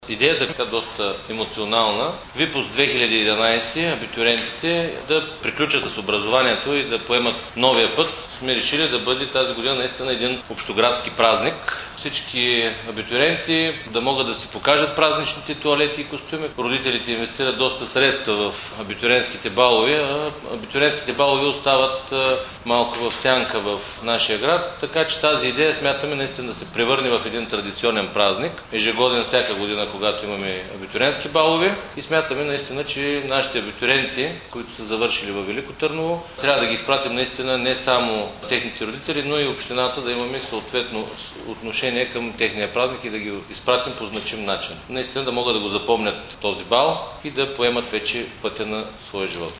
Идеята е доста емоционална. Випуск 2011 абитуриентите да приключат с образованието и да поемат новия път. Сме решили да бъде тази година наистина един общоградски празник. Всички абитуриенти да могат да си покажат празничните тоалети и костюми. Родителите инвестират доста средства в абитуриентските балове, а абитуриентските балове остават малко в сянка в нашия град. Така че тази идея смятаме наистина да се превърне в един традиционен празник. Ежегоден всяка година, когато имаме абитуриентски балове, и смятаме наистина, че нашите абитуриенти, които са завършили във Велико Търново, трябва да ги изпратим наистина не само техните родители, но и общината да имаме съответно отношение към техния празник и да ги изпратим по значим начин. Наистина да могат да го запомнят този бал и да поемат вече пътя на своя живот.